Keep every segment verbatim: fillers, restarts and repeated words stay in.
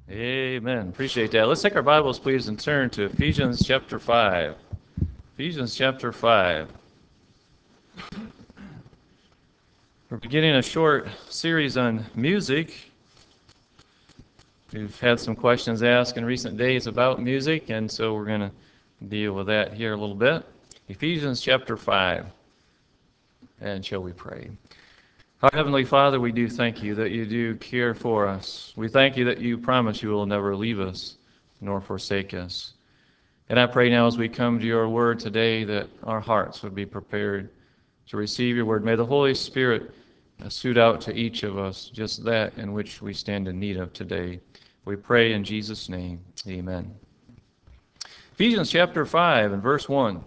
Amen. Appreciate that. Let's take our Bibles, please, and turn to Ephesians chapter five. Ephesians chapter five. We're beginning a short series on music. We've had some questions asked in recent days about music, and so we're going to deal with that here a little bit. Ephesians chapter five. And shall we pray? Our Heavenly Father, we do thank you that you do care for us. We thank you that you promise you will never leave us nor forsake us. And I pray now as we come to your word today that our hearts would be prepared to receive your word. May the Holy Spirit suit out to each of us just that in which we stand in need of today. We pray in Jesus' name. Amen. Ephesians chapter five and verse one.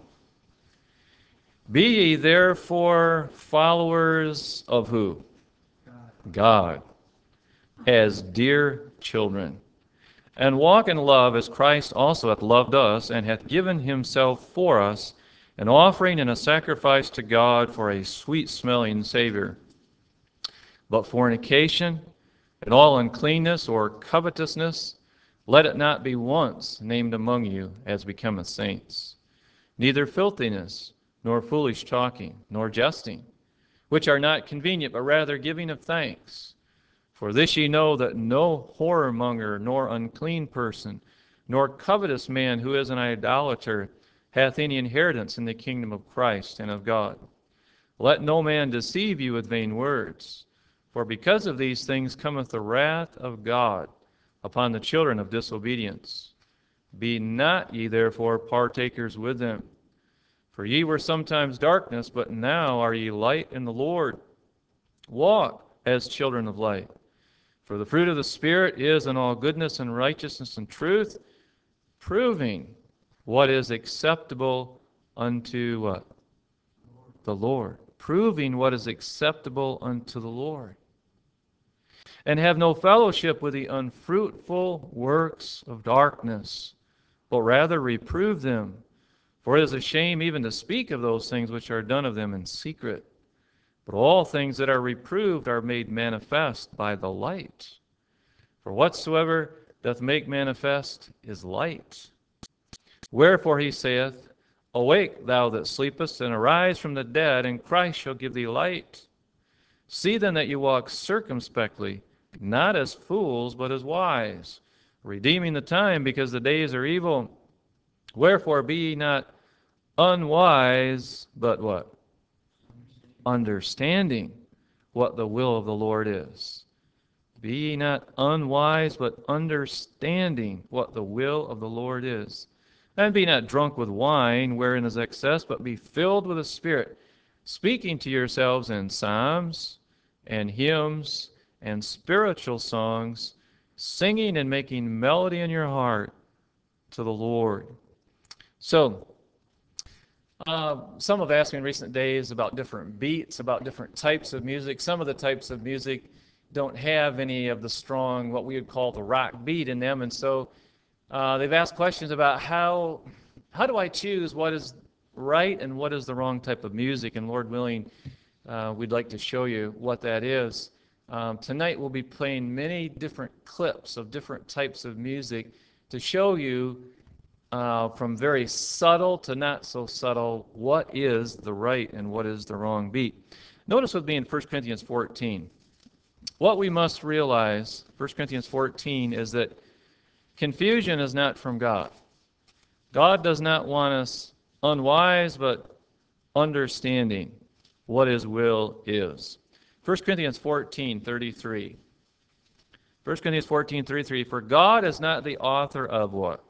Be ye therefore followers of who? God. God, as dear children, and walk in love as Christ also hath loved us, and hath given himself for us, an offering and a sacrifice to God for a sweet-smelling Savior. But fornication, and all uncleanness or covetousness, let it not be once named among you as becometh saints. Neither filthiness, nor foolish talking, nor jesting, which are not convenient, but rather giving of thanks. For this ye know that no whoremonger, nor unclean person, nor covetous man who is an idolater hath any inheritance in the kingdom of Christ and of God. Let no man deceive you with vain words, for because of these things cometh the wrath of God upon the children of disobedience. Be not ye therefore partakers with them. For ye were sometimes darkness, but now are ye light in the Lord. Walk as children of light. For the fruit of the Spirit is in all goodness and righteousness and truth, proving what is acceptable unto what? The Lord. Proving what is acceptable unto the Lord. And have no fellowship with the unfruitful works of darkness, but rather reprove them. For it is a shame even to speak of those things which are done of them in secret. But all things that are reproved are made manifest by the light. For whatsoever doth make manifest is light. Wherefore he saith, Awake, thou that sleepest, and arise from the dead, and Christ shall give thee light. See then that you walk circumspectly, not as fools, but as wise, redeeming the time, because the days are evil. Wherefore be ye not unwise, but what? Understanding what the will of the Lord is. Be ye not unwise, but understanding what the will of the Lord is. And be not drunk with wine, wherein is excess, but be filled with the Spirit, speaking to yourselves in psalms and hymns and spiritual songs, singing and making melody in your heart to the Lord. So, uh, some have asked me in recent days about different beats, about different types of music. Some of the types of music don't have any of the strong, what we would call the rock beat in them, and so uh, they've asked questions about how how do I choose what is right and what is the wrong type of music, and Lord willing, uh, we'd like to show you what that is. Um, tonight we'll be playing many different clips of different types of music to show you uh, from very subtle to not so subtle what is the right and what is the wrong beat. Notice with me in First Corinthians fourteen. What we must realize, First Corinthians fourteen, is that confusion is not from God. God does not want us unwise, but understanding what His will is. First Corinthians fourteen thirty-three. First Corinthians fourteen thirty-three. For God is not the author of what?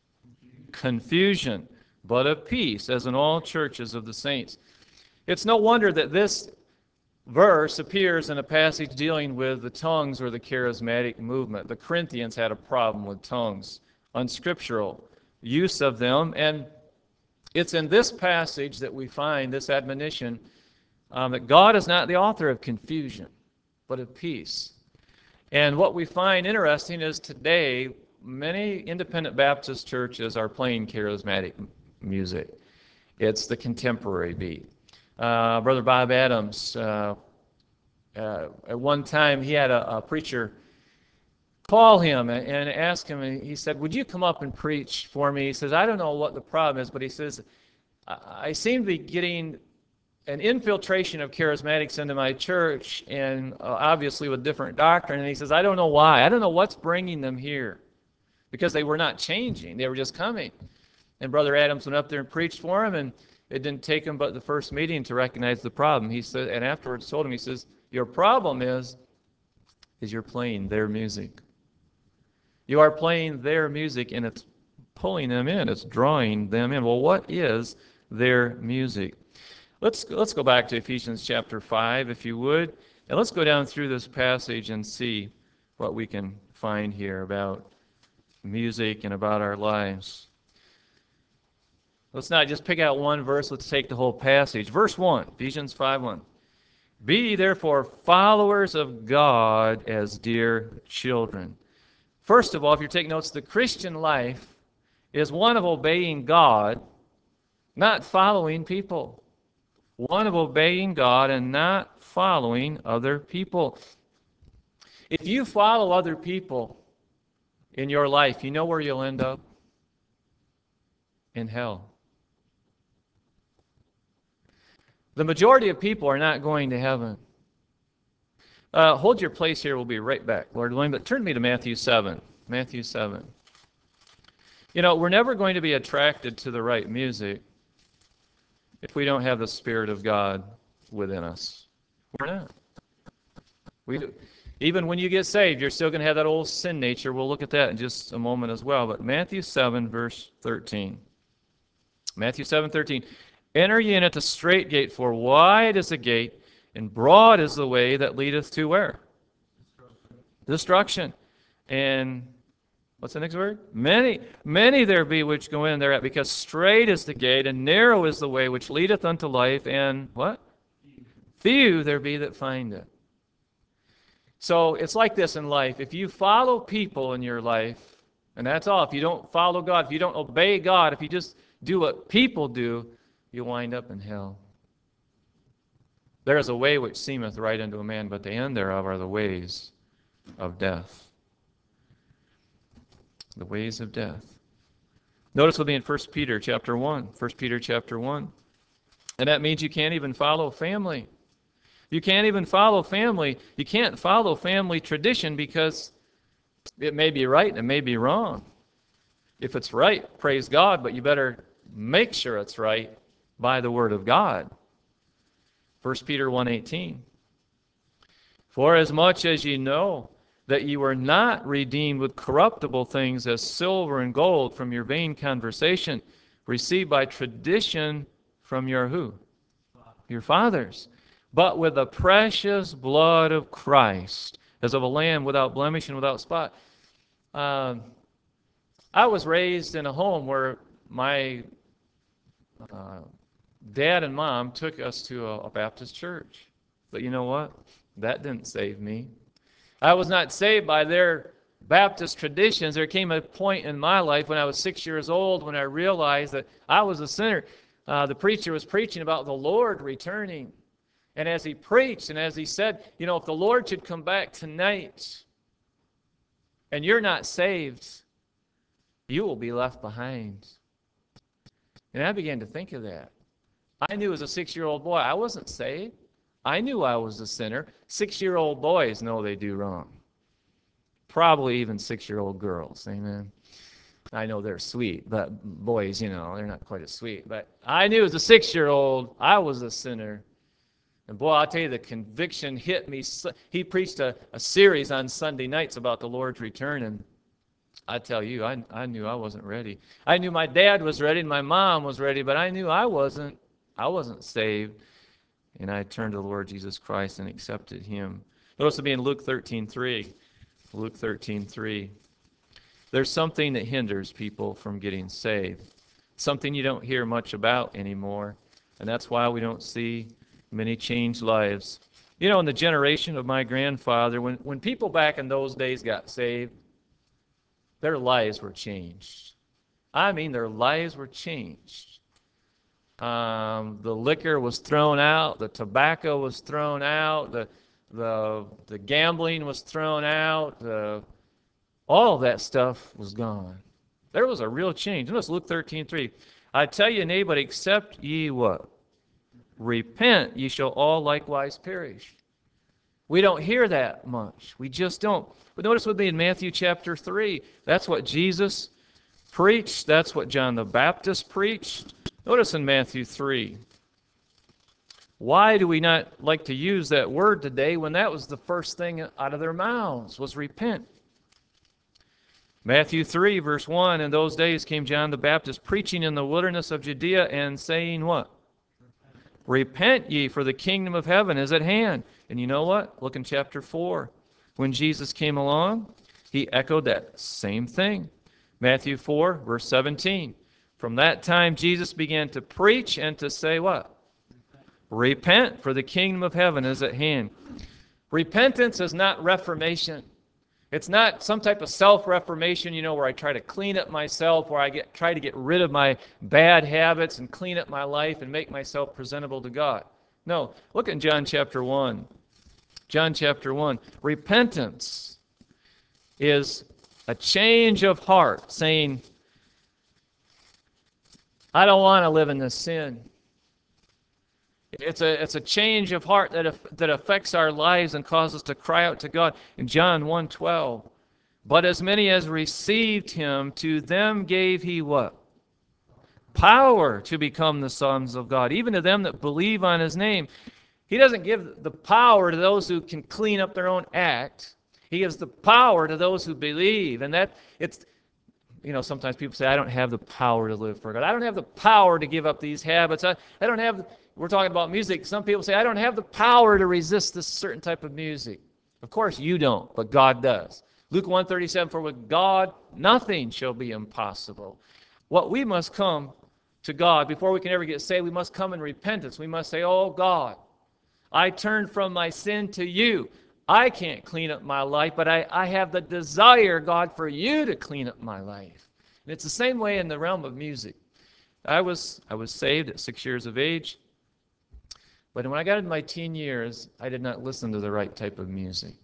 Confusion, but of peace, as in all churches of the saints. It's no wonder that this verse appears in a passage dealing with the tongues or the charismatic movement. The Corinthians had a problem with tongues, unscriptural use of them, and it's in this passage that we find this admonition um, that God is not the author of confusion, but of peace. And what we find interesting is today, many independent Baptist churches are playing charismatic music. It's the contemporary beat. Uh, Brother Bob Adams, uh, uh, at one time he had a, a preacher call him and, and ask him, and he said, would you come up and preach for me? He says, I don't know what the problem is, but he says, I, I seem to be getting an infiltration of charismatics into my church, and uh, obviously with different doctrine. And he says, I don't know why. I don't know what's bringing them here, because they were not changing. They were just coming. And Brother Adams went up there and preached for him, and it didn't take him but the first meeting to recognize the problem. He said, and afterwards told him, he says, your problem is, is you're playing their music. You are playing their music, and it's pulling them in. It's drawing them in. Well, what is their music? Let's, let's go back to Ephesians chapter five, if you would, and let's go down through this passage and see what we can find here about music and about our lives. Let's not just pick out one verse. Let's take the whole passage. Verse one, Ephesians five one. Be ye therefore followers of God as dear children. First of all, if you're taking notes, the Christian life is one of obeying God, not following people. One of obeying God and not following other people. If you follow other people in your life, you know where you'll end up? In hell. The majority of people are not going to heaven. Uh, hold your place here. We'll be right back, Lord willing. But turn me to Matthew seven. Matthew seven. You know, we're never going to be attracted to the right music if we don't have the Spirit of God within us. We're not. We do. Even when you get saved, you're still going to have that old sin nature. We'll look at that in just a moment as well. But Matthew seven, verse thirteen. Matthew seven, thirteen. Enter ye in at the strait gate, for wide is the gate, and broad is the way that leadeth to where? Destruction. Destruction. And what's the next word? Many, many there be which go in thereat, because strait is the gate, and narrow is the way which leadeth unto life, and what? Few there be that find it. So it's like this in life. If you follow people in your life, and that's all, if you don't follow God, if you don't obey God, if you just do what people do, you wind up in hell. There is a way which seemeth right unto a man, but the end thereof are the ways of death. The ways of death. Notice we'll be in First Peter chapter one. First Peter chapter one. And that means you can't even follow family. You can't even follow family. You can't follow family tradition because it may be right and it may be wrong. If it's right, praise God, but you better make sure it's right by the Word of God. First Peter one eighteen. For as much as ye know that ye were not redeemed with corruptible things as silver and gold from your vain conversation, received by tradition from your who? Your fathers. But with the precious blood of Christ, as of a lamb without blemish and without spot. Um, I was raised in a home where my uh, dad and mom took us to a, a Baptist church. But you know what? That didn't save me. I was not saved by their Baptist traditions. There came a point in my life when I was six years old when I realized that I was a sinner. Uh, the preacher was preaching about the Lord returning. And as he preached and as he said, you know, if the Lord should come back tonight and you're not saved, you will be left behind. And I began to think of that. I knew as a six-year-old boy I wasn't saved. I knew I was a sinner. Six-year-old boys know they do wrong. Probably even six-year-old girls. Amen. I know they're sweet, but boys, you know, they're not quite as sweet. But I knew as a six-year-old I was a sinner. And boy, I'll tell you, the conviction hit me. He preached a, a series on Sunday nights about the Lord's return, and I tell you, I, I knew I wasn't ready. I knew my dad was ready and my mom was ready, but I knew I wasn't. I wasn't saved. And I turned to the Lord Jesus Christ and accepted him. Notice to be in Luke thirteen three. Luke thirteen three. There's something that hinders people from getting saved. Something you don't hear much about anymore. And that's why we don't see many changed lives. You know, in the generation of my grandfather, when, when people back in those days got saved, their lives were changed. I mean, their lives were changed. Um, the liquor was thrown out, the tobacco was thrown out, the the the gambling was thrown out, the all that stuff was gone. There was a real change. Notice Luke thirteen three. I tell you, neighbor, except ye what? Repent, ye shall all likewise perish. We don't hear that much. We just don't. But notice with me in Matthew chapter three, that's what Jesus preached. That's what John the Baptist preached. Notice in Matthew three. Why do we not like to use that word today when that was the first thing out of their mouths, was repent? Matthew three, verse one, in those days came John the Baptist preaching in the wilderness of Judea and saying what? Repent ye, for the kingdom of heaven is at hand. And you know what? Look in chapter four. When Jesus came along, he echoed that same thing. Matthew four, verse seventeen. From that time, Jesus began to preach and to say what? Repent, for the kingdom of heaven is at hand. Repentance is not reformation. It's not some type of self-reformation, you know, where I try to clean up myself, where I get try to get rid of my bad habits and clean up my life and make myself presentable to God. No, look in John chapter one. John chapter one. Repentance is a change of heart, saying, I don't want to live in this sin. It's a, it's a change of heart that, that affects our lives and causes us to cry out to God. In John one twelve, but as many as received him, to them gave he what? Power to become the sons of God, even to them that believe on his name. He doesn't give the power to those who can clean up their own act. He gives the power to those who believe. And that, it's, you know, sometimes people say, I don't have the power to live for God. I don't have the power to give up these habits. I, I don't have... We're talking about music. Some people say, I don't have the power to resist this certain type of music. Of course you don't, but God does. Luke one thirty-seven, for with God nothing shall be impossible. What we must come to God, before we can ever get saved, we must come in repentance. We must say, oh God, I turn from my sin to you. I can't clean up my life, but I, I have the desire, God, for you to clean up my life. And it's the same way in the realm of music. I was, I was saved at six years of age. But when I got into my teen years, I did not listen to the right type of music.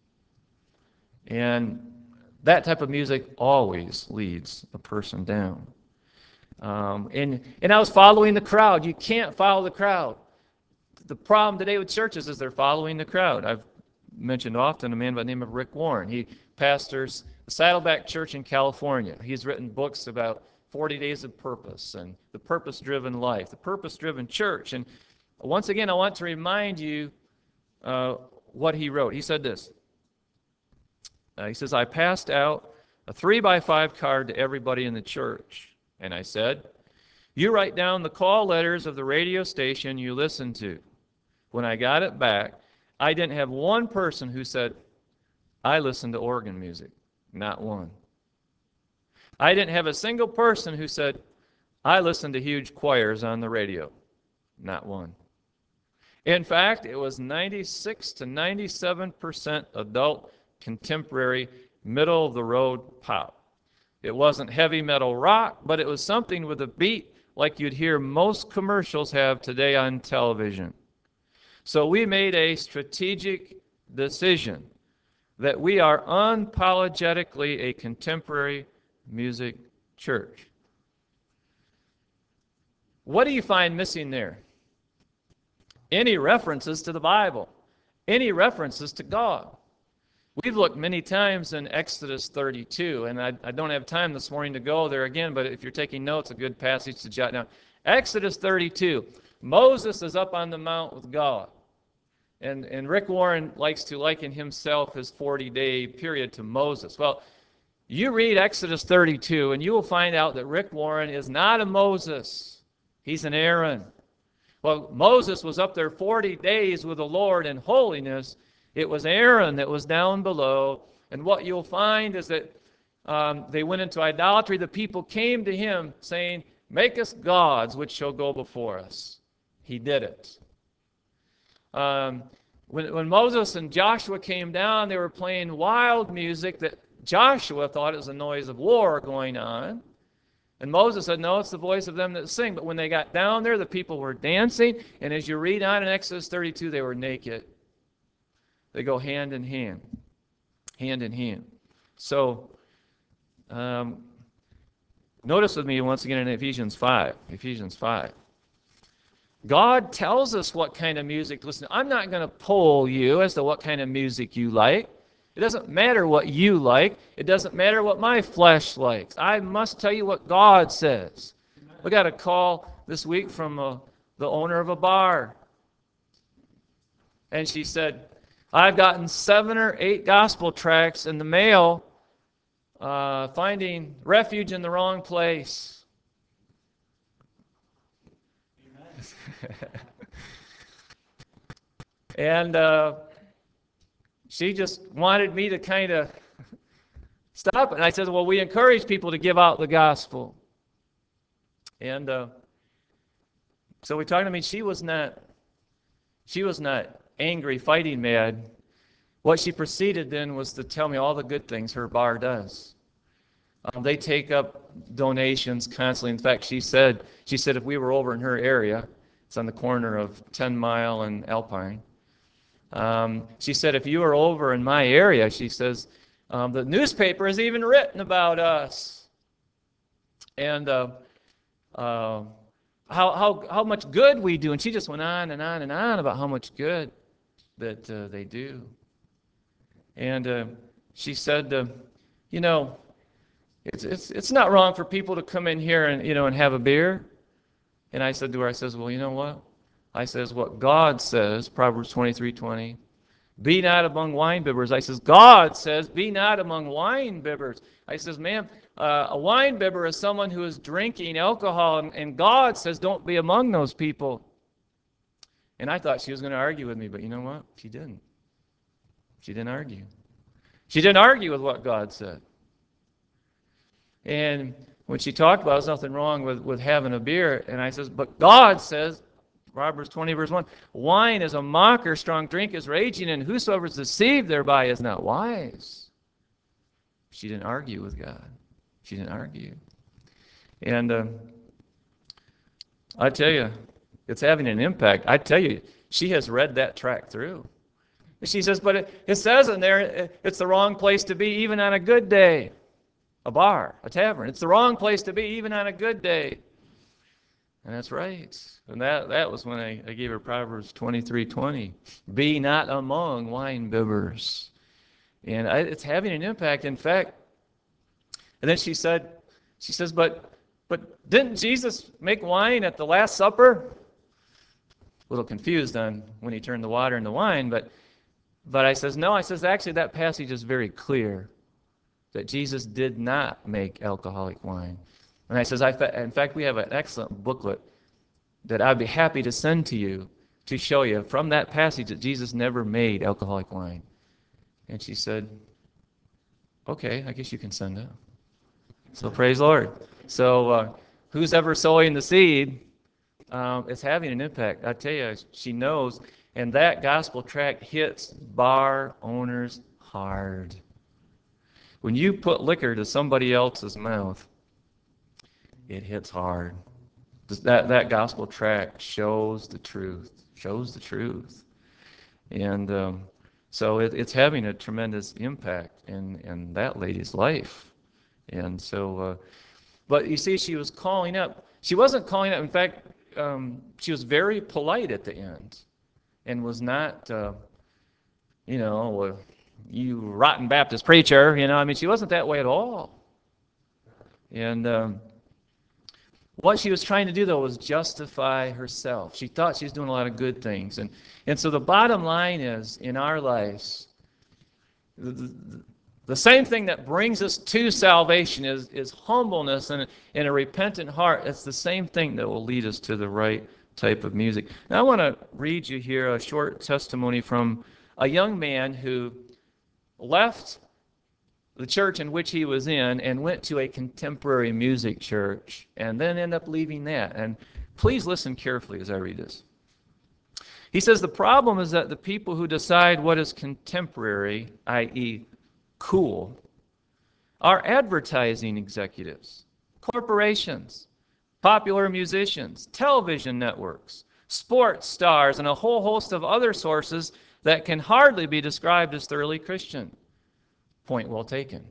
And that type of music always leads a person down. Um, and, and I was following the crowd. You can't follow the crowd. The problem today with churches is they're following the crowd. I've mentioned often a man by the name of Rick Warren. He pastors the Saddleback Church in California. He's written books about forty days of Purpose and the purpose-driven life, the purpose-driven church. And once again, I want to remind you uh, what he wrote. He said this. Uh, he says, I passed out a three by five card to everybody in the church. And I said, you write down the call letters of the radio station you listen to. When I got it back, I didn't have one person who said, I listen to organ music. Not one. I didn't have a single person who said, I listen to huge choirs on the radio. Not one. In fact, it was ninety-six to ninety-seven percent adult, contemporary, middle-of-the-road pop. It wasn't heavy metal rock, but it was something with a beat like you'd hear most commercials have today on television. So we made a strategic decision that we are unapologetically a contemporary music church. What do you find missing there? Any references to the Bible, any references to God. We've looked many times in Exodus thirty-two, and I, I don't have time this morning to go there again, but if you're taking notes, a good passage to jot down. Exodus thirty-two, Moses is up on the mount with God. And, and Rick Warren likes to liken himself, his forty-day period, to Moses. Well, you read Exodus thirty-two, and you will find out that Rick Warren is not a Moses. He's an Aaron. Well, Moses was up there forty days with the Lord in holiness. It was Aaron that was down below. And what you'll find is that um, they went into idolatry. The people came to him saying, make us gods which shall go before us. He did it. Um, when, when Moses and Joshua came down, they were playing wild music that Joshua thought it was a noise of war going on. And Moses said, no, it's the voice of them that sing. But when they got down there, the people were dancing. And as you read on in Exodus thirty-two, they were naked. They go hand in hand. Hand in hand. So Um, notice with me once again in Ephesians five. Ephesians five. God tells us what kind of music to listen to. I'm not going to poll you as to what kind of music you like. It doesn't matter what you like. It doesn't matter what my flesh likes. I must tell you what God says. We got a call this week from uh, the owner of a bar. And she said, I've gotten seven or eight gospel tracts in the mail, uh, finding refuge in the wrong place. And uh, she just wanted me to kind of stop it. And I said, well, we encourage people to give out the gospel. And uh, so we talked to me. She was not, she was not angry, fighting mad. What she proceeded then was to tell me all the good things her bar does. Um, they take up donations constantly. In fact, she said, she said if we were over in her area, it's on the corner of ten mile and Alpine. Um, she said, if you were over in my area, she says, um, the newspaper has even written about us. And uh, uh, how, how, how much good we do. And she just went on and on and on about how much good that uh, they do. And uh, she said, uh, you know, it's, it's, it's not wrong for people to come in here and, you know, and have a beer. And I said to her, I says, well, you know what? I says, what God says, Proverbs twenty-three twenty, be not among wine bibbers. I says, God says, be not among wine bibbers. I says, ma'am, uh, a wine bibber is someone who is drinking alcohol, and, and God says, don't be among those people. And I thought she was going to argue with me, but you know what? She didn't. She didn't argue. She didn't argue with what God said. And when she talked about, there's nothing wrong with, with having a beer, and I says, but God says, Proverbs twenty, verse one, wine is a mocker, strong drink is raging, and whosoever is deceived thereby is not wise. She didn't argue with God. She didn't argue. And uh, I tell you, it's having an impact. I tell you, she has read that tract through. She says, but it, it says in there, it's the wrong place to be even on a good day. A bar, a tavern. It's the wrong place to be even on a good day. And that's right. And that, that was when I, I gave her Proverbs twenty-three twenty. Be not among wine bibbers. And I, it's having an impact. In fact, and then she said, she says, but but didn't Jesus make wine at the Last Supper? A little confused on when he turned the water into wine, but but I says, no, I says, actually that passage is very clear that Jesus did not make alcoholic wine. And I says, I, in fact, we have an excellent booklet that I'd be happy to send to you to show you from that passage that Jesus never made alcoholic wine. And she said, okay, I guess you can send it. So praise the Lord. So uh, who's ever sowing the seed, um, it's having an impact. I tell you, she knows. And that gospel tract hits bar owners hard. When you put liquor to somebody else's mouth, it hits hard. That, that gospel tract shows the truth, shows the truth. And um, so it, it's having a tremendous impact in, in that lady's life. And so, uh, but you see, she was calling up. She wasn't calling up. In fact, um, she was very polite at the end and was not, uh, you know, uh, you rotten Baptist preacher, you know. I mean, she wasn't that way at all. And um, what she was trying to do, though, was justify herself. She thought she was doing a lot of good things. And, and so the bottom line is, in our lives, the, the, the same thing that brings us to salvation is, is humbleness and, and a repentant heart. It's the same thing that will lead us to the right type of music. Now, I want to read you here a short testimony from a young man who left the church in which he was in and went to a contemporary music church and then ended up leaving that. And please listen carefully as I read this. He says the problem is that the people who decide what is contemporary, that is cool, are advertising executives, corporations, popular musicians, television networks, sports stars, and a whole host of other sources that can hardly be described as thoroughly Christian. Point well taken.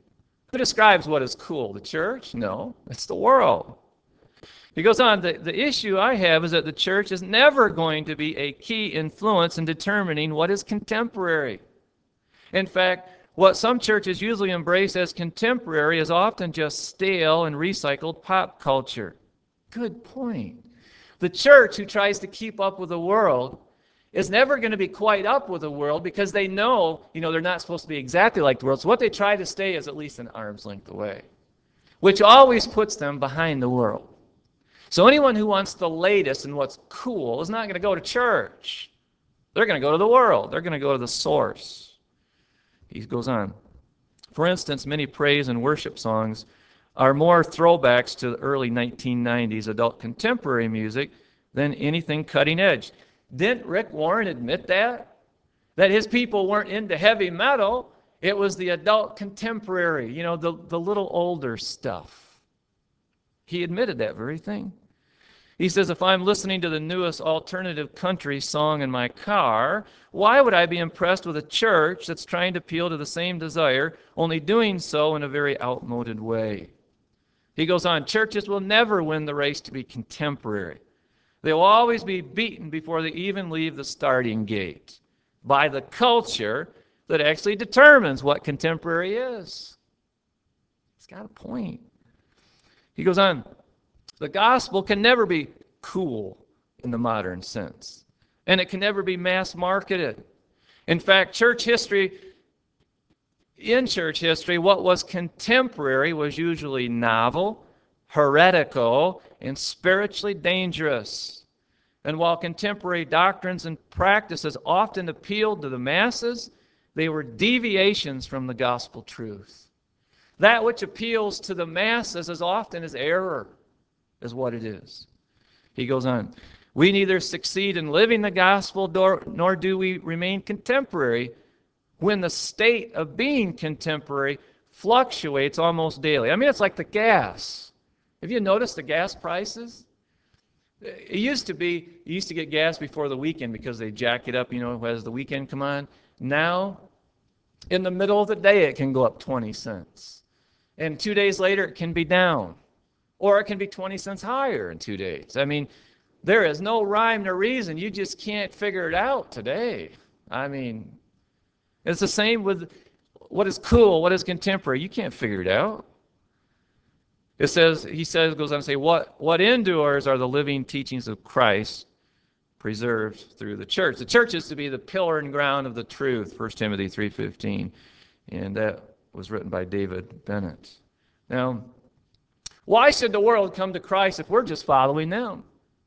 Who describes what is cool? The church? No, it's the world. He goes on, the, the issue I have is that the church is never going to be a key influence in determining what is contemporary. In fact, what some churches usually embrace as contemporary is often just stale and recycled pop culture. Good point. The church who tries to keep up with the world is never going to be quite up with the world because they know, you know, they're not supposed to be exactly like the world. So what they try to stay is at least an arm's length away, which always puts them behind the world. So anyone who wants the latest and what's cool is not going to go to church. They're going to go to the world. They're going to go to the source. He goes on. For instance, many praise and worship songs are more throwbacks to the early nineteen nineties adult contemporary music than anything cutting edge. Didn't Rick Warren admit that? That his people weren't into heavy metal. It was the adult contemporary, you know, the, the little older stuff. He admitted that very thing. He says, if I'm listening to the newest alternative country song in my car, why would I be impressed with a church that's trying to appeal to the same desire, only doing so in a very outmoded way? He goes on, churches will never win the race to be contemporary. They will always be beaten before they even leave the starting gate by the culture that actually determines what contemporary is. He's got a point. He goes on, the gospel can never be cool in the modern sense, and it can never be mass marketed. In fact, church history, in church history, what was contemporary was usually novel, heretical, and spiritually dangerous. And while contemporary doctrines and practices often appealed to the masses, they were deviations from the gospel truth. That which appeals to the masses as often as error is what it is. He goes on, we neither succeed in living the gospel nor, nor do we remain contemporary when the state of being contemporary fluctuates almost daily. I mean, it's like the gas. Have you noticed the gas prices? It used to be, you used to get gas before the weekend because they jack it up, you know, as the weekend come on. Now, in the middle of the day, it can go up twenty cents. And two days later, it can be down. Or it can be twenty cents higher in two days. I mean, there is no rhyme nor reason. You just can't figure it out today. I mean, it's the same with what is cool, what is contemporary. You can't figure it out. It says, he says, goes on to say, what, what endures are the living teachings of Christ preserved through the church. The church is to be the pillar and ground of the truth, First Timothy three fifteen. And that was written by David Bennett. Now, why should the world come to Christ if we're just following them?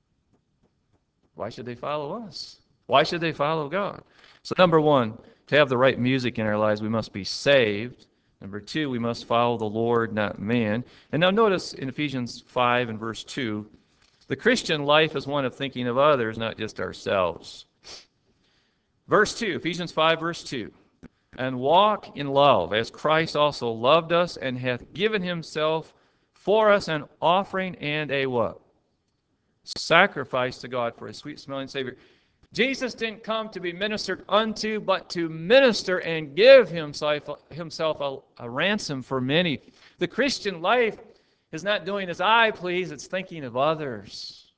Why should they follow us? Why should they follow God? So number one, to have the right music in our lives, we must be saved. Number two, we must follow the Lord, not man. And now notice in Ephesians five and verse two, the Christian life is one of thinking of others, not just ourselves. Verse two, Ephesians five, verse two. And walk in love, as Christ also loved us and hath given himself for us an offering and a what? Sacrifice to God for a sweet-smelling Savior. Jesus didn't come to be ministered unto, but to minister and give himself, himself a, a ransom for many. The Christian life is not doing as I please, it's thinking of others.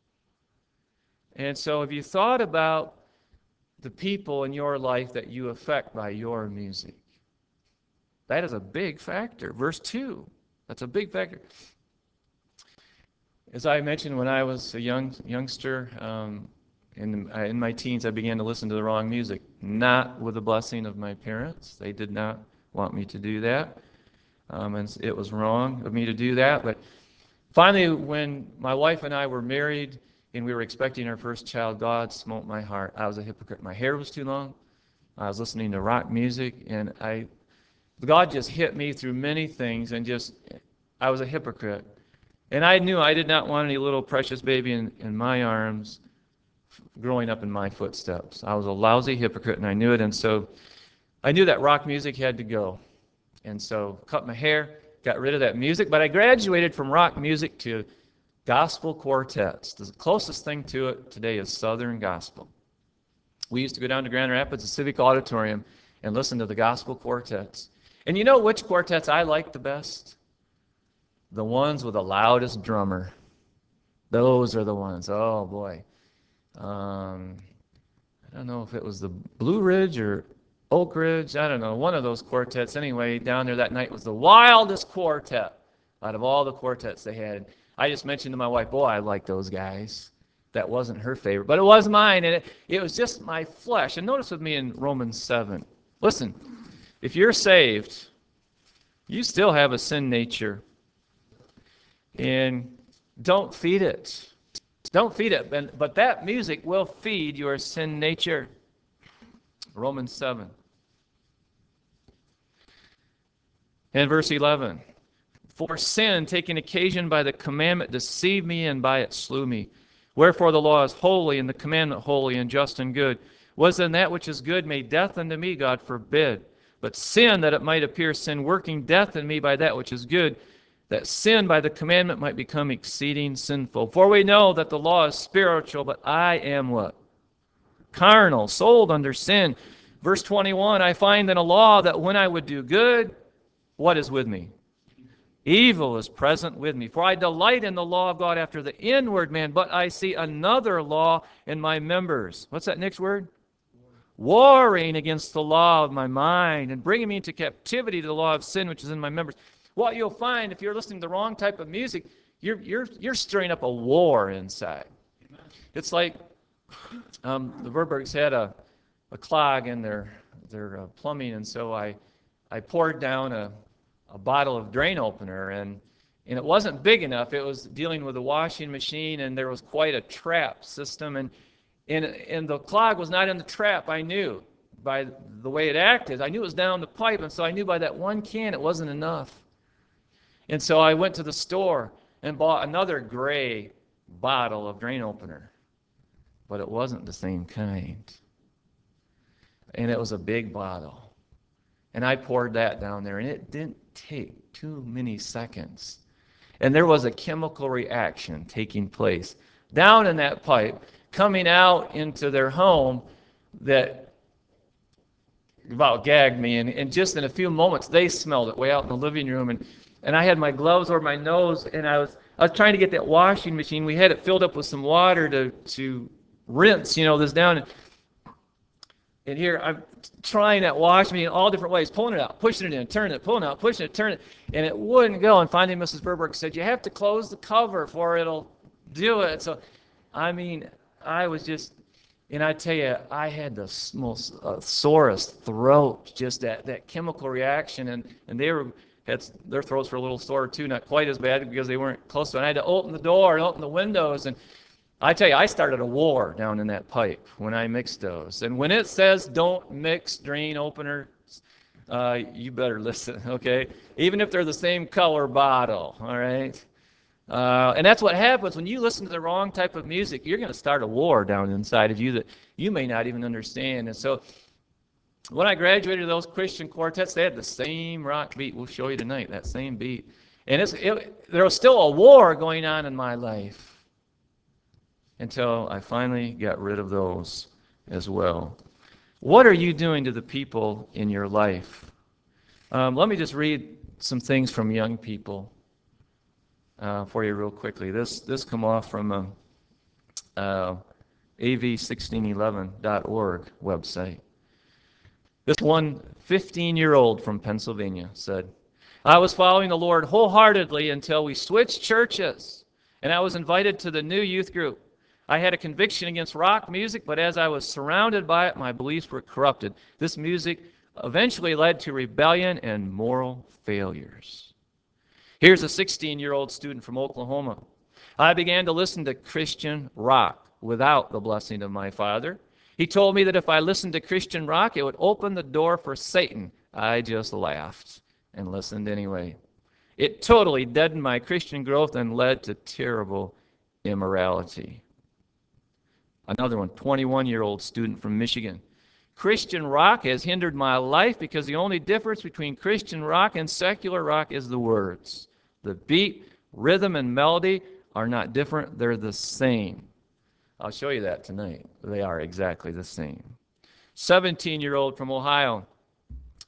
And so have you thought about the people in your life that you affect by your music? That is a big factor. Verse two, that's a big factor. As I mentioned, when I was a young youngster, um, in, in my teens, I began to listen to the wrong music. Not with the blessing of my parents. They did not want me to do that. Um, and it was wrong of me to do that. But finally, when my wife and I were married, and we were expecting our first child, God smote my heart. I was a hypocrite. My hair was too long. I was listening to rock music, and I, God just hit me through many things, and just, I was a hypocrite. And I knew I did not want any little precious baby in, in my arms growing up in my footsteps. I was a lousy hypocrite, and I knew it, and so I knew that rock music had to go. And so cut my hair, got rid of that music, but I graduated from rock music to gospel quartets. The closest thing to it today is Southern gospel. We used to go down to Grand Rapids, the Civic Auditorium, and listen to the gospel quartets. And you know which quartets I like the best? The ones with the loudest drummer. Those are the ones. Oh, boy. Um, I don't know if it was the Blue Ridge or Oak Ridge. I don't know. One of those quartets, anyway, down there that night was the wildest quartet out of all the quartets they had. I just mentioned to my wife, boy, I like those guys. That wasn't her favorite, but it was mine, and it, it was just my flesh. And notice with me in Romans seven. Listen, if you're saved, you still have a sin nature. And don't feed it. Don't feed it. But that music will feed your sin nature. Romans seven. And verse eleven. For sin, taking occasion by the commandment, deceived me, and by it slew me. Wherefore the law is holy, and the commandment holy, and just and good. Was then that which is good made death unto me? God forbid. But sin, that it might appear sin, working death in me by that which is good, that sin by the commandment might become exceeding sinful. For we know that the law is spiritual, but I am what? Carnal, sold under sin. Verse twenty-one, I find in a law that when I would do good, what is with me? Evil is present with me. For I delight in the law of God after the inward man, but I see another law in my members. What's that next word? Warring against the law of my mind and bringing me into captivity to the law of sin which is in my members. What you'll find if you're listening to the wrong type of music, you're you're you're stirring up a war inside. It's like um, the Verbergs had a, a clog in their their uh, plumbing, and so I I poured down a a bottle of drain opener, and and it wasn't big enough. It was dealing with a washing machine, and there was quite a trap system, and and and the clog was not in the trap. I knew by the way it acted. I knew it was down the pipe, and so I knew by that one can it wasn't enough. And so I went to the store and bought another gray bottle of drain opener, but it wasn't the same kind, and it was a big bottle. And I poured that down there, and it didn't take too many seconds. And there was a chemical reaction taking place down in that pipe, coming out into their home that about gagged me. And, and just in a few moments, they smelled it way out in the living room. And, and I had my gloves over my nose, and I was I was trying to get that washing machine. We had it filled up with some water to, to rinse, you know, this down. And, And here I'm trying that wash me in all different ways, pulling it out, pushing it in, turning it, pulling it out, pushing it, turning it, and it wouldn't go. And finally, Missus Verberg said, "You have to close the cover for it'll do it." So, I mean, I was just, and I tell you, I had the most uh, sorest throat, just that that chemical reaction, and and they were had their throats were a little sore too, not quite as bad because they weren't close to it. And I had to open the door and open the windows, and I tell you, I started a war down in that pipe when I mixed those. And when it says don't mix drain openers, uh, you better listen, okay? Even if they're the same color bottle, all right? Uh, and that's what happens when you listen to the wrong type of music. You're going to start a war down inside of you that you may not even understand. And so when I graduated those Christian quartets, they had the same rock beat. We'll show you tonight, that same beat. And it's, it, there was still a war going on in my life, until I finally got rid of those as well. What are you doing to the people in your life? Um, let me just read some things from young people uh, for you real quickly. This this come off from a, uh, A V sixteen eleven dot org website. This one fifteen-year-old from Pennsylvania said, "I was following the Lord wholeheartedly until we switched churches, and I was invited to the new youth group. I had a conviction against rock music, but as I was surrounded by it, my beliefs were corrupted. This music eventually led to rebellion and moral failures." Here's a sixteen-year-old student from Oklahoma. "I began to listen to Christian rock without the blessing of my father. He told me that if I listened to Christian rock, it would open the door for Satan. I just laughed and listened anyway. It totally deadened my Christian growth and led to terrible immorality." Another one, twenty-one-year-old student from Michigan. "Christian rock has hindered my life because the only difference between Christian rock and secular rock is the words. The beat, rhythm, and melody are not different. They're the same." I'll show you that tonight. They are exactly the same. seventeen-year-old from Ohio.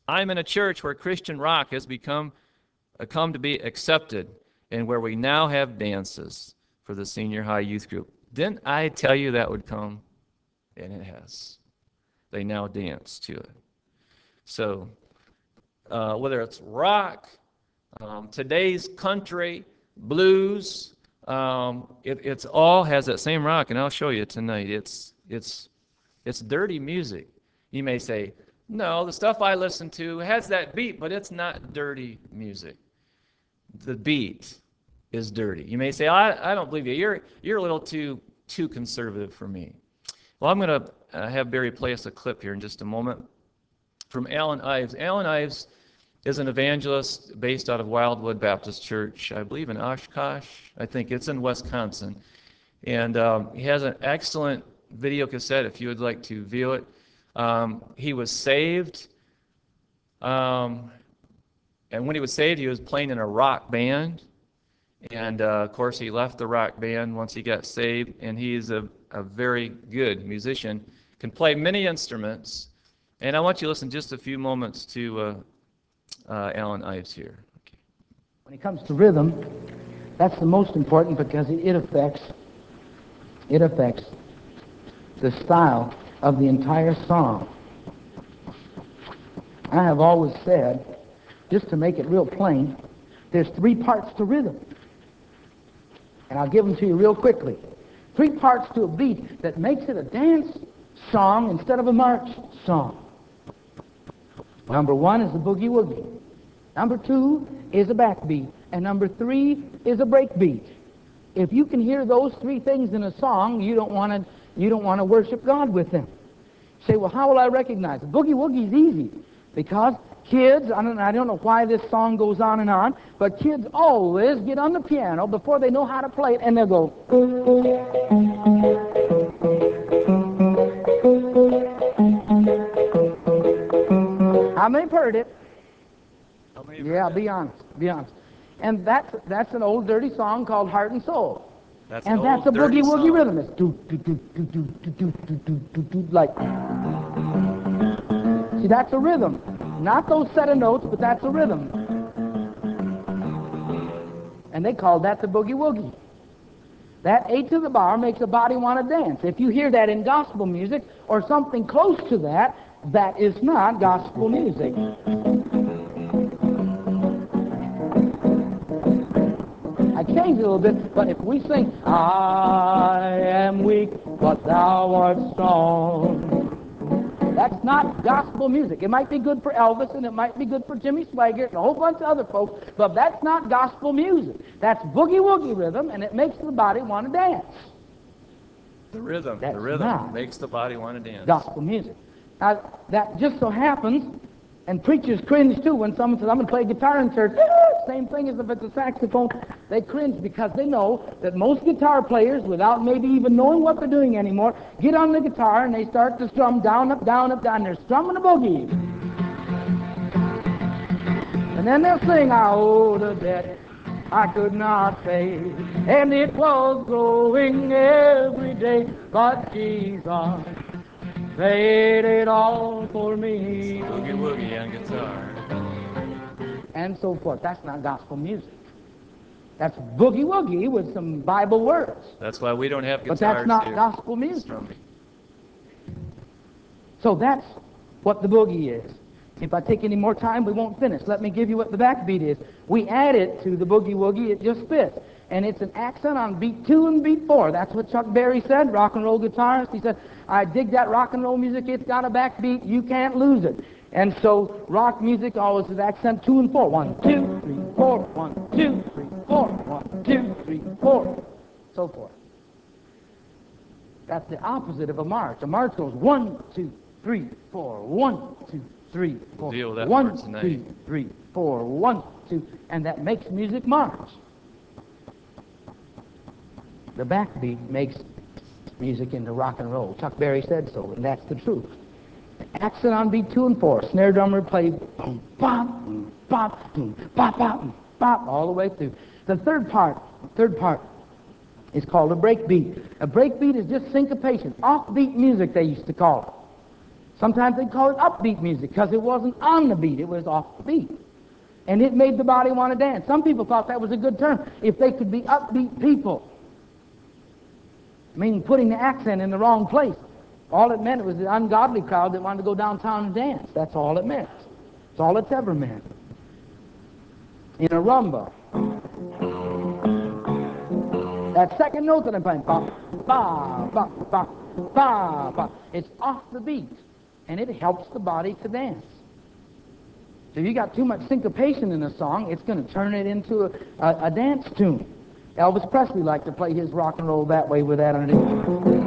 I'm in a church where Christian rock has become uh, come to be accepted, and where we now have dances for the senior high youth group. Didn't I tell you that would come? And it has. They now dance to it. So uh, whether it's rock, um, today's country, blues, um, it it's all has that same rock, and I'll show you tonight. It's it's it's dirty music. You may say, no, the stuff I listen to has that beat, but it's not dirty music. The beat is dirty. You may say, I, I don't believe you. You're you're a little too too conservative for me. Well, I'm going to uh, have Barry play us a clip here in just a moment from Alan Ives. Alan Ives is an evangelist based out of Wildwood Baptist Church, I believe in Oshkosh. I think it's in Wisconsin. And um, he has an excellent video cassette if you would like to view it. Um, he was saved. Um, and when he was saved, he was playing in a rock band. And uh, of course, he left the rock band once he got saved. And he's a, a very good musician, can play many instruments. And I want you to listen just a few moments to uh, uh, Alan Ives here. Okay. When it comes to rhythm, that's the most important because it affects it affects the style of the entire song. I have always said, just to make it real plain, there's three parts to rhythm. And I'll give them to you real quickly. Three parts to a beat that makes it a dance song instead of a march song. Number one is the boogie woogie. Number two is a backbeat. And number three is a breakbeat. If you can hear those three things in a song, you don't want to you don't want to worship God with them. You say, well, how will I recognize it? Boogie woogie is easy because kids, I don't, I don't know why this song goes on and on, but kids always get on the piano before they know how to play it, and they'll go. How many have heard it? Yeah, be honest, be honest. And that's that's an old dirty song called Heart and Soul. That's and an that's old a boogie dirty woogie song. rhythm. It's do do do do do do do do do do do like. See, that's a rhythm. Not those set of notes, but that's a rhythm. And they call that the boogie woogie. That eight to the bar makes a body want to dance. If you hear that in gospel music or something close to that, that is not gospel music. I changed it a little bit, but if we sing, I am weak, but thou art strong, that's not gospel music. It might be good for Elvis, and it might be good for Jimmy Swaggart and a whole bunch of other folks, but that's not gospel music. That's boogie-woogie rhythm, and it makes the body want to dance. The rhythm, That's the rhythm not makes the body want to dance. Gospel music. Now, that just so happens, and preachers cringe too when someone says, I'm going to play guitar in church. Same thing as if it's a saxophone. They cringe because they know that most guitar players, without maybe even knowing what they're doing anymore, get on the guitar and they start to strum down, up, down, up, down. They're strumming a boogie. And then they'll sing, I owe the debt I could not pay, and it was growing every day, but Jesus paid it all for me. Boogie woogie on guitar. And so forth. That's not gospel music. That's boogie woogie with some Bible words. That's why we don't have But guitars that's not here. gospel music. Strumming. So that's what the boogie is. If I take any more time, we won't finish. Let me give you what the backbeat is. We add it to the boogie woogie, it just fits. And it's an accent on beat two and beat four. That's what Chuck Berry said, rock and roll guitarist. He said, I dig that rock and roll music. It's got a backbeat. You can't lose it. And so rock music always is accent two and four. One, two, three, four. One, two, three, four. One, two, three, four. So forth. That's the opposite of a march. A march goes one, two, three, four. One, two, three, four. We'll deal with that one, part tonight. two, three, four. One, two, and that makes music march. The backbeat makes music into rock and roll. Chuck Berry said so, and that's the truth. Accent on beat two and four. Snare drummer play boom, bop, boom, bop, boom, bop, bop, boom, bop, all the way through. The third part, third part is called a breakbeat. A breakbeat is just syncopation, offbeat music they used to call Sometimes they call it upbeat music because it wasn't on the beat, it was off the beat. And it made the body want to dance. Some people thought that was a good term, if they could be upbeat people. Meaning putting the accent in the wrong place. All it meant was the ungodly crowd that wanted to go downtown and dance. That's all it meant. That's all it's ever meant. In a rumba, that second note that I'm playing, ba, ba, ba, ba, ba, ba, it's off the beat, and it helps the body to dance. So if you got too much syncopation in a song, it's going to turn it into a, a, a dance tune. Elvis Presley liked to play his rock and roll that way with that underneath.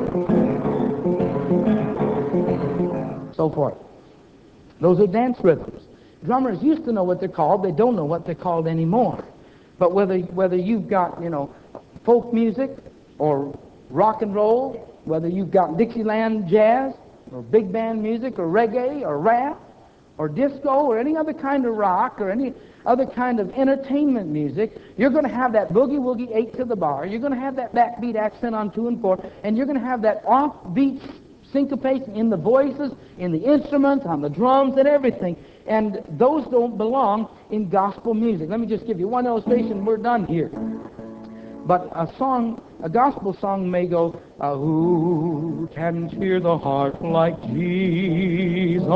So forth. Those are dance rhythms. Drummers used to know what they're called. They don't know what they're called anymore. But whether whether you've got, you know, folk music or rock and roll, whether you've got Dixieland jazz or big band music or reggae or rap or disco or any other kind of rock or any other kind of entertainment music, you're going to have that boogie-woogie eight to the bar. You're going to have that backbeat accent on two and four, and you're going to have that off-beat syncopation in the voices, in the instruments, on the drums, and everything. And those don't belong in gospel music. Let me just give you one illustration. We're done here. But a song, a gospel song may go, uh, who can cheer the heart like Jesus,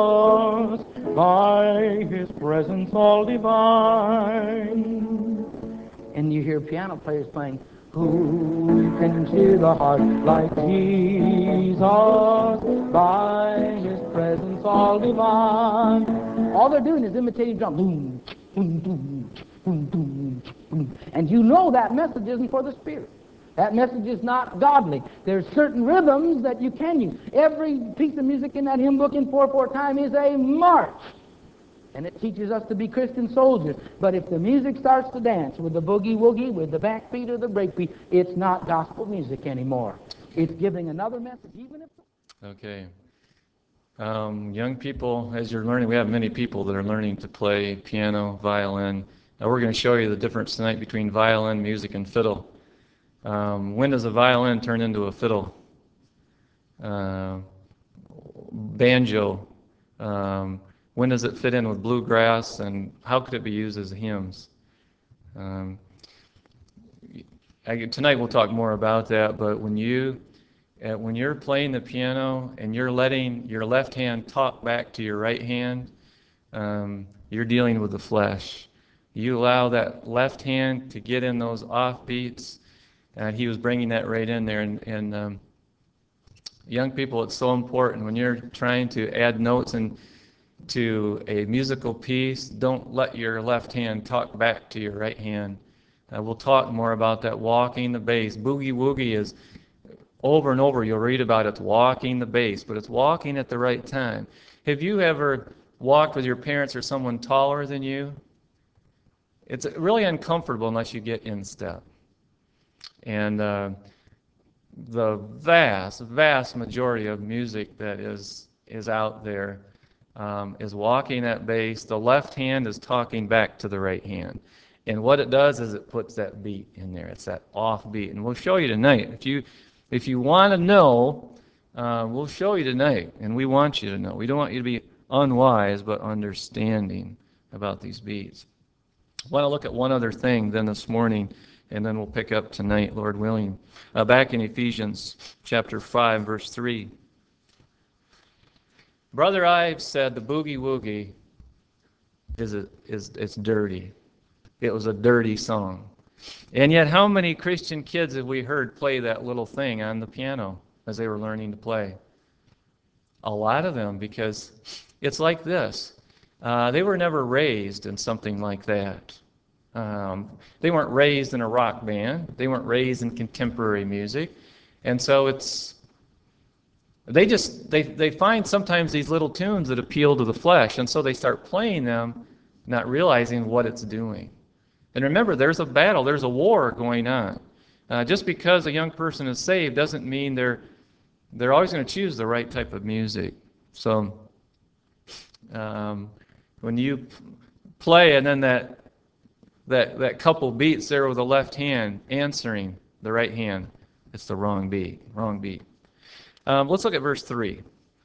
by his presence all divine. And you hear piano players playing, who can cheer the heart like Jesus, by his presence all divine. All they're doing is imitating drum. Boom, boom, boom, boom, boom, boom. And you know that message isn't for the Spirit. That message is not godly. There's certain rhythms that you can use. Every piece of music in that hymn book in four four time is a march. And it teaches us to be Christian soldiers. But if the music starts to dance with the boogie-woogie, with the backbeat or the breakbeat, it's not gospel music anymore. It's giving another message, even if... Okay. Um, young people, as you're learning, we have many people that are learning to play piano, violin. Now we're going to show you the difference tonight between violin, music, and fiddle. Um, when does a violin turn into a fiddle? Uh, banjo. Um, when does it fit in with bluegrass, and how could it be used as hymns? Um, I, tonight we'll talk more about that, but when you uh, when you're playing the piano and you're letting your left hand talk back to your right hand, um, you're dealing with the flesh. You allow that left hand to get in those off beats, and he was bringing that right in there. And, and um, young people, it's so important when you're trying to add notes and to a musical piece, don't let your left hand talk back to your right hand. Uh, we'll talk more about that, walking the bass. Boogie woogie is over and over, you'll read about it, it's walking the bass, but it's walking at the right time. Have you ever walked with your parents or someone taller than you? It's really uncomfortable unless you get in step. And uh, the vast, vast majority of music that is is out there um, is walking that bass. The left hand is talking back to the right hand. And what it does is it puts that beat in there. It's that off beat. And we'll show you tonight. If you if you want to know, uh, we'll show you tonight. And we want you to know. We don't want you to be unwise, but understanding about these beats. I want to look at one other thing then this morning, and then we'll pick up tonight, Lord willing. Uh, back in Ephesians chapter five, verse three. Brother Ives said the boogie woogie is a, is it's dirty. It was a dirty song. And yet how many Christian kids have we heard play that little thing on the piano as they were learning to play? A lot of them, because it's like this. Uh, they were never raised in something like that. Um, they weren't raised in a rock band. They weren't raised in contemporary music. And so it's They just, they, they find sometimes these little tunes that appeal to the flesh, and so they start playing them, not realizing what it's doing. And remember, there's a battle, there's a war going on. Uh, just because a young person is saved doesn't mean they're, they're always going to choose the right type of music. So um, when you play and then that, that, that couple beats there with the left hand answering the right hand, it's the wrong beat, wrong beat. Um, let's look at verse three.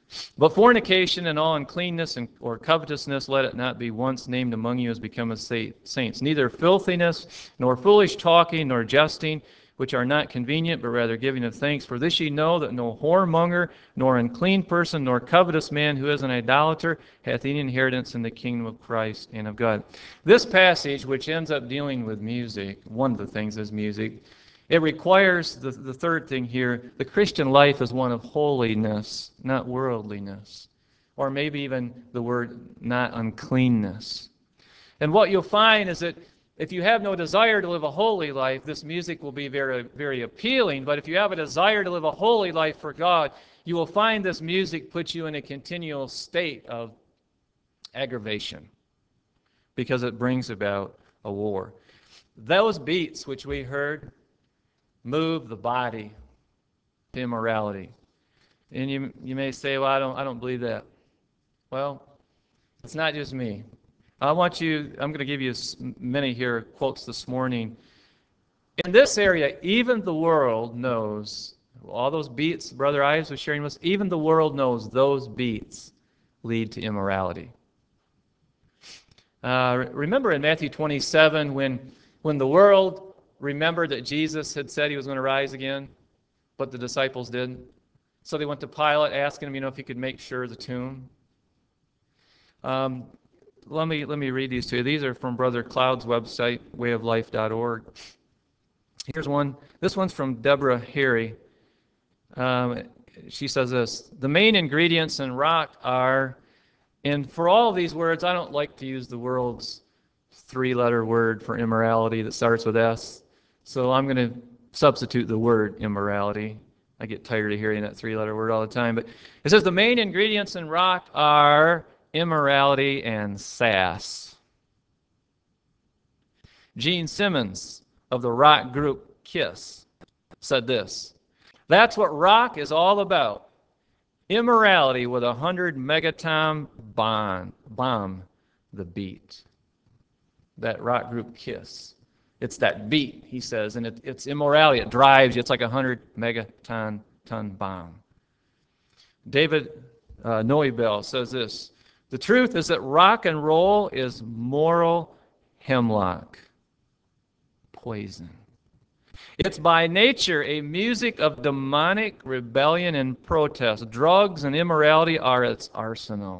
But fornication and all uncleanness and, or covetousness, let it not be once named among you as becometh saints. Neither filthiness, nor foolish talking, nor jesting, which are not convenient, but rather giving of thanks. For this ye know, that no whoremonger, nor unclean person, nor covetous man who is an idolater, hath any inheritance in the kingdom of Christ and of God. This passage, which ends up dealing with music, one of the things is music, it requires, the, the third thing here, the Christian life is one of holiness, not worldliness. Or maybe even the word not uncleanness. And what you'll find is that if you have no desire to live a holy life, this music will be very, very appealing. But if you have a desire to live a holy life for God, you will find this music puts you in a continual state of aggravation because it brings about a war. Those beats which we heard move the body to immorality. And you, you may say, well, I don't, I don't believe that. Well, it's not just me. I want you, I'm going to give you many here quotes this morning. In this area, even the world knows, all those beats Brother Ives was sharing with us, even the world knows those beats lead to immorality. Uh, remember in Matthew twenty-seven when, when the world remembered that Jesus had said he was going to rise again, but the disciples didn't. So they went to Pilate asking him, you know, if he could make sure the tomb. Um, let me let me read these to you. These are from Brother Cloud's website, way of life dot org. Here's one. This one's from Deborah Harry. Um, she says this: the main ingredients in rock are, and for all of these words, I don't like to use the world's three-letter word for immorality that starts with S. So I'm going to substitute the word immorality. I get tired of hearing that three-letter word all the time. But it says the main ingredients in rock are immorality and sass. Gene Simmons of the rock group Kiss said this: that's what rock is all about. Immorality with a hundred megaton bomb, bomb the beat. That rock group Kiss. It's that beat, he says, and it, it's immorality. It drives you. It's like a hundred megaton ton bomb. David uh, Noebel says this: the truth is that rock and roll is moral hemlock, poison. It's by nature a music of demonic rebellion and protest. Drugs and immorality are its arsenal.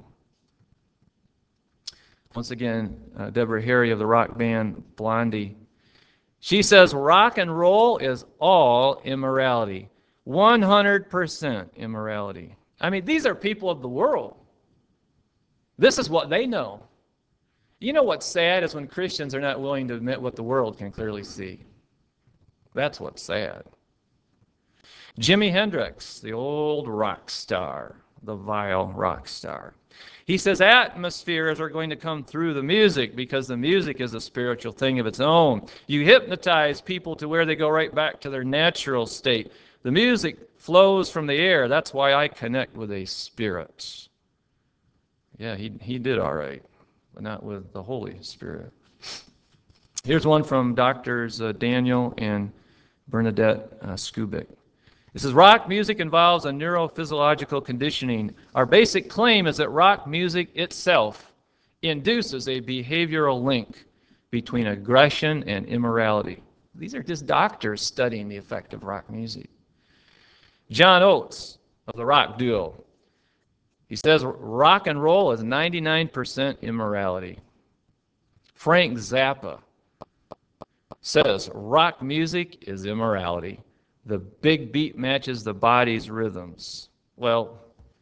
Once again, uh, Deborah Harry of the rock band Blondie. She says rock and roll is all immorality. one hundred percent immorality. I mean, these are people of the world. This is what they know. You know what's sad is when Christians are not willing to admit what the world can clearly see. That's what's sad. Jimi Hendrix, the old rock star, the vile rock star. He says atmospheres are going to come through the music because the music is a spiritual thing of its own. You hypnotize people to where they go right back to their natural state. The music flows from the air. That's why I connect with a spirit. Yeah, he, he did all right, but not with the Holy Spirit. Here's one from Doctors uh, Daniel and Bernadette uh, Skubik. It says, rock music involves a neurophysiological conditioning. Our basic claim is that rock music itself induces a behavioral link between aggression and immorality. These are just doctors studying the effect of rock music. John Oates of the rock duo, he says rock and roll is ninety-nine percent immorality. Frank Zappa says rock music is immorality. The big beat matches the body's rhythms. Well,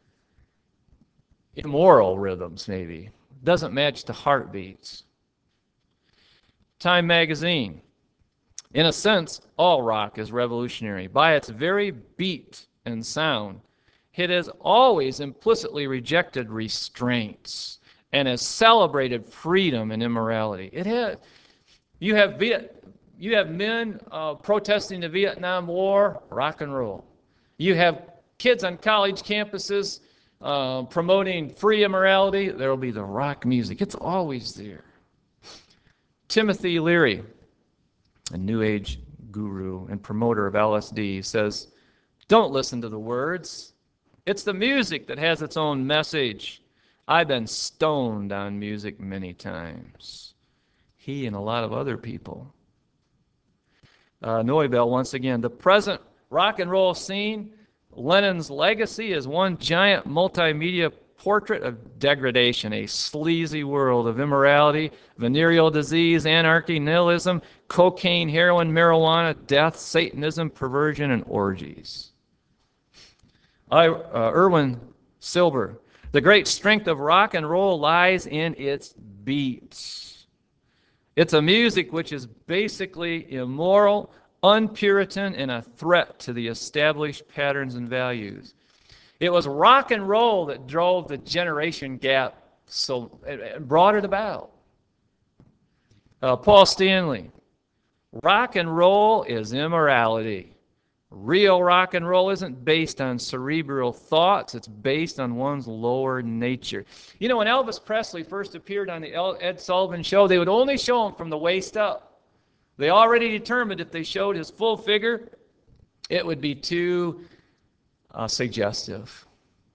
immoral rhythms maybe. Doesn't match the heartbeats. Time magazine. In a sense, all rock is revolutionary. By its very beat and sound, it has always implicitly rejected restraints and has celebrated freedom and immorality. It has, you have Viet, you have men uh, protesting the Vietnam War, rock and roll. You have kids on college campuses uh, promoting free immorality, there will be the rock music. It's always there. Timothy Leary, a New Age guru and promoter of L S D, says, don't listen to the words. It's the music that has its own message. I've been stoned on music many times. He and a lot of other people. Uh, Noibel, once again, the present rock and roll scene, Lennon's legacy is one giant multimedia portrait of degradation, a sleazy world of immorality, venereal disease, anarchy, nihilism, cocaine, heroin, marijuana, death, Satanism, perversion, and orgies. I, uh, Irwin Silber, the great strength of rock and roll lies in its beats. It's a music which is basically immoral, un-Puritan, and a threat to the established patterns and values. It was rock and roll that drove the generation gap, so it brought it about. Uh, Paul Stanley, rock and roll is immorality. Real rock and roll isn't based on cerebral thoughts. It's based on one's lower nature. You know, when Elvis Presley first appeared on the Ed Sullivan Show, they would only show him from the waist up. They already determined if they showed his full figure, it would be too uh, suggestive.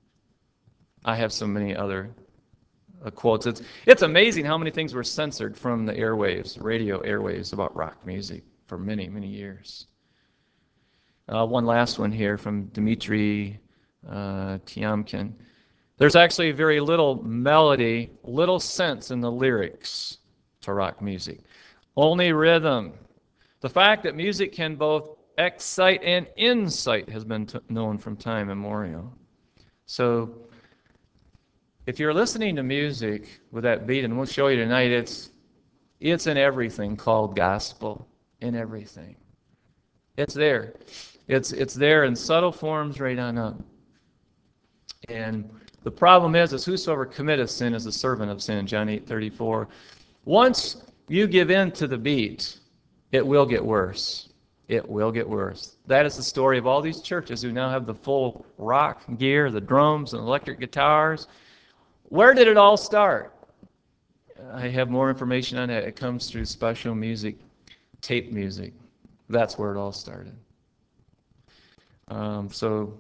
I have so many other uh, quotes. It's, it's amazing how many things were censored from the airwaves, radio airwaves, about rock music for many, many years. Uh, one last one here from Dmitry uh, Tiomkin. There's actually very little melody, little sense in the lyrics to rock music. Only rhythm. The fact that music can both excite and incite has been t- known from time immemorial. So if you're listening to music with that beat, and we'll show you tonight, it's, it's in everything called gospel, in everything. It's there. It's, it's there in subtle forms right on up. And the problem is, is whosoever committeth sin is a servant of sin, John eight thirty-four. Once you give in to the beat, it will get worse. It will get worse. That is the story of all these churches who now have the full rock gear, the drums and electric guitars. Where did it all start? I have more information on that. It comes through special music, tape music. That's where it all started. Um, so,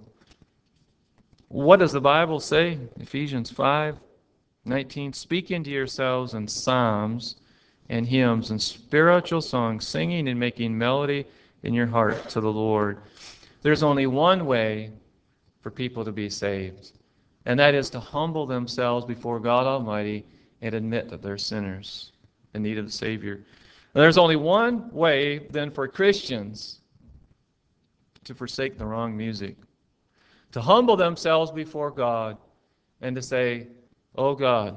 what does the Bible say? Ephesians five nineteen. Speaking to yourselves in psalms and hymns and spiritual songs, singing and making melody in your heart to the Lord. There's only one way for people to be saved, and that is to humble themselves before God Almighty and admit that they're sinners in need of the Savior. And there's only one way then for Christians to forsake the wrong music, to humble themselves before God and to say, oh God,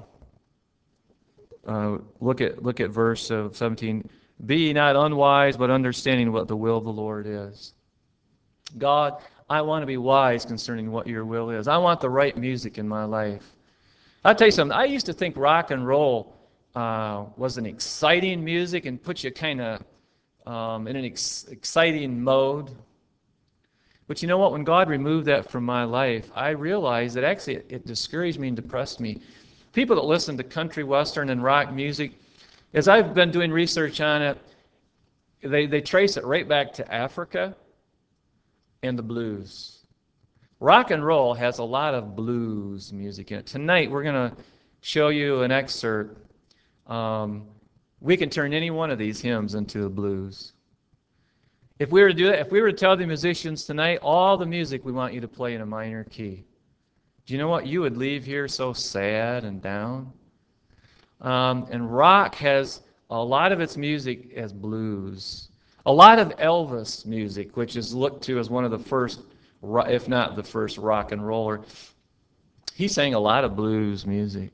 uh, look at look at verse uh, seventeen, be ye not unwise, but understanding what the will of the Lord is. God, I want to be wise concerning what your will is. I want the right music in my life. I'll tell you something, I used to think rock and roll uh, was an exciting music and put you kind of um, in an ex- exciting mode. But you know what? When God removed that from my life, I realized that actually it, it discouraged me and depressed me. People that listen to country, western, and rock music, as I've been doing research on it, they, they trace it right back to Africa and the blues. Rock and roll has a lot of blues music in it. Tonight we're going to show you an excerpt. Um, we can turn any one of these hymns into a blues. If we were to do that, if we were to tell the musicians tonight, all the music we want you to play in a minor key, do you know what? You would leave here so sad and down. Um, and rock has a lot of its music as blues. A lot of Elvis music, which is looked to as one of the first, if not the first rock and roller, he sang a lot of blues music.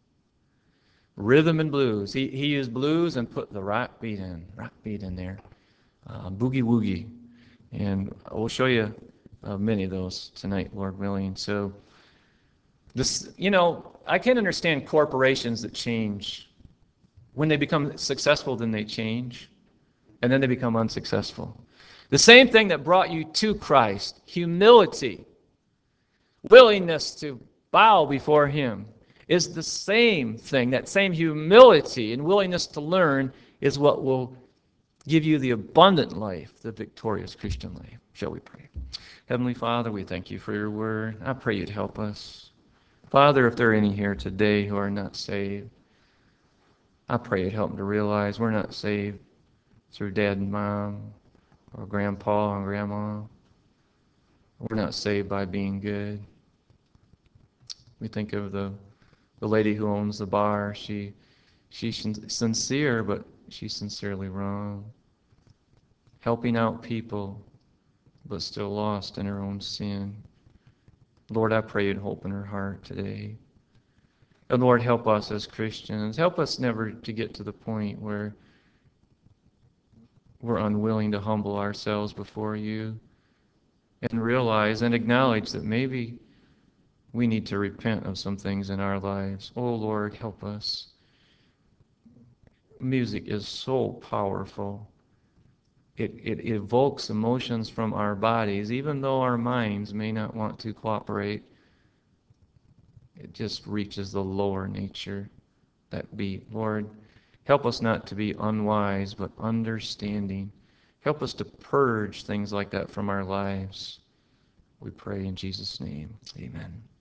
Rhythm and blues. He, he used blues and put the rock beat in, rock beat in there. Uh, boogie woogie, and we'll show you uh, many of those tonight, Lord willing. So, this, you know, I can understand corporations that change. When they become successful, then they change, and then they become unsuccessful. The same thing that brought you to Christ, humility, willingness to bow before Him, is the same thing. That same humility and willingness to learn is what will give you the abundant life, the victorious Christian life. Shall we pray? Heavenly Father, we thank you for your word. I pray you'd help us. Father, if there are any here today who are not saved, I pray you'd help them to realize we're not saved through dad and mom or grandpa and grandma. We're not saved by being good. We think of the the lady who owns the bar. She she's sincere, but she's sincerely wrong. Helping out people, but still lost in her own sin. Lord, I pray you'd open her heart today. And Lord, help us as Christians. Help us never to get to the point where we're unwilling to humble ourselves before you and realize and acknowledge that maybe we need to repent of some things in our lives. Oh, Lord, help us. Music is so powerful. It, it evokes emotions from our bodies, even though our minds may not want to cooperate. It just reaches the lower nature, that beat. Lord, help us not to be unwise, but understanding. Help us to purge things like that from our lives. We pray in Jesus' name. Amen.